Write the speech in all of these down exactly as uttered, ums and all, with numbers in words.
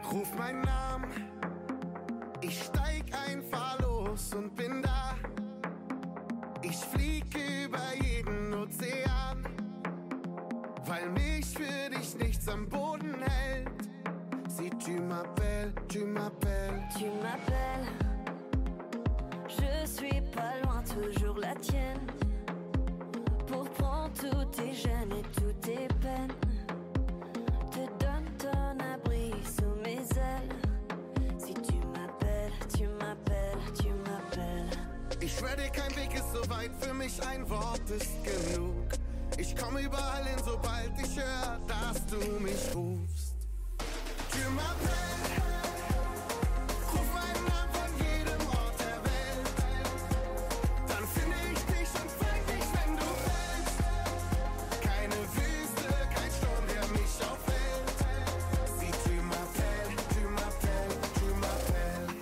Ruf meinen Namen, ich steig einfach los und bin da. Ich flieg über jeden Ozean, weil mich für dich nichts am Boden hält. Si tu m'appelles, tu m'appelles. Tu m'appelles, je suis pas loin, toujours la tienne. Pour prendre tous tes gênes et toutes tes peines, te donne ton abri sous mes ailes. Si tu m'appelles, tu m'appelles, tu m'appelles. Ich schwör dir, kein Weg ist so weit, für mich ein Wort ist genug. Ich komm überall hin, sobald ich hör, dass du mich rufst. Tu m'appelles, ruf meinen Namen von jedem Ort der Welt. Dann finde ich dich und fang dich, wenn du fällst. Keine Wüste, kein Sturm, der mich aufhält. Si tu m'appelles, tu m'appelles, tu m'appelles.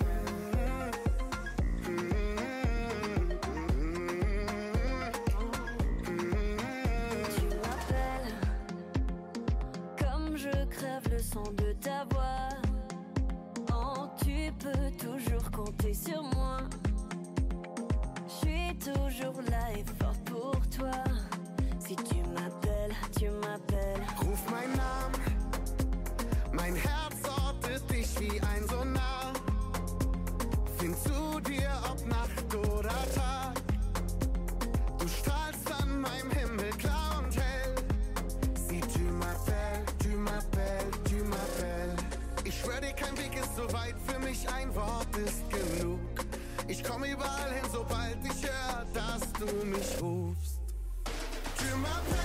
Tu m'appelles, comme je crève le son de ta voix. Oh, tu peux toujours compter sur moi. Je suis toujours là et forte pour toi. Si tu m'appelles, tu m'appelles. Ruf meinen Namen, mein Herz ortet dich wie ein Sonar. Find zu dir, ob Nacht oder Tag. Du strahlst an meinem Himmel klar und hell. Si tu m'appelles, tu m'appelles, tu m'appelles. Ich schwör dir, kein Weg ist so weit, für mich ein Wort ist genug. Ich komm überall hin, sobald ich hör, dass du mich rufst. Tu m'appelles.